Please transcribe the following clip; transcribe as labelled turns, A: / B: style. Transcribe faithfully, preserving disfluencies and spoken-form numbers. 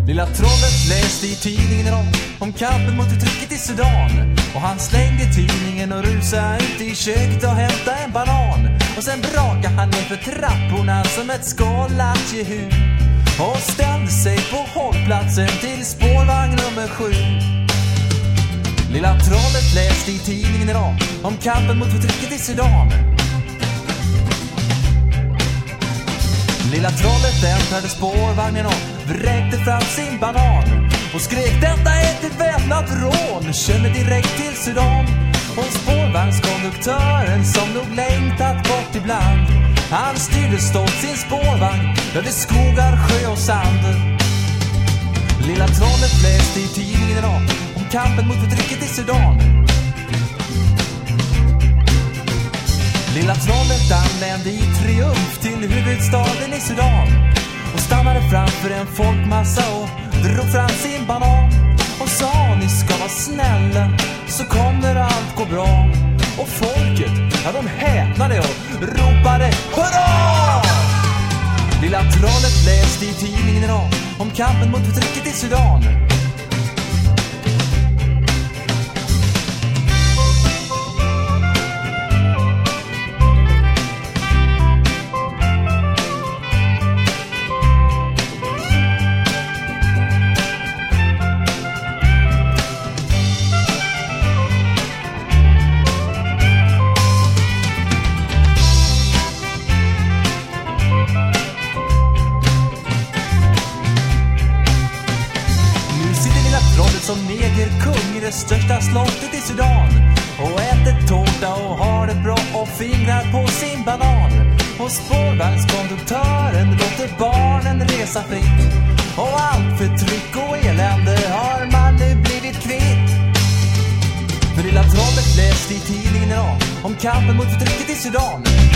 A: Lilla trollet läste i tidningen idag om kampen mot förtrycket i Sudan. Och han slängde tidningen och rusade ut i köket och hämtade en banan. Och sen brakade han ner för trapporna som ett skålat jehu. Och ställde sig på hållplatsen till spårvagn nummer sju. Lilla trollet läste i tidningen idag om kampen mot förtrycket i Sudan. Lilla trollet äntrade spårvagnen och vräkte fram sin banan och skrek: detta är ett väpnat rån, kör mig direkt till Sudan. Och spårvagnskonduktören som nog längtat bort ibland, han styrde stolt sin spårvagn över skogar, sjö och sand. Lilla trollet läste i tidningen idag om kampen mot förtrycket i Sudan. Lilla trollet anlände i triumf till huvudstaden i Sudan och stannade framför en folkmassa och drog fram sin banan och sa: ni ska vara snälla så kommer allt gå bra. Och folket, ja, de häpnade och ropade hurra! Lilla trollet läste i tidningen idag om kampen mot förtrycket i Sudan. Som negerkung i det största slottet i Sudan och äter tårta och har det bra och fingrar på sin banan. Och spårvagnskonduktören låter barnen resa fritt och allt förtryck och elände har man nu blivit kvitt. För lilla trollet läste i tidningen idag om kampen mot förtrycket i Sudan.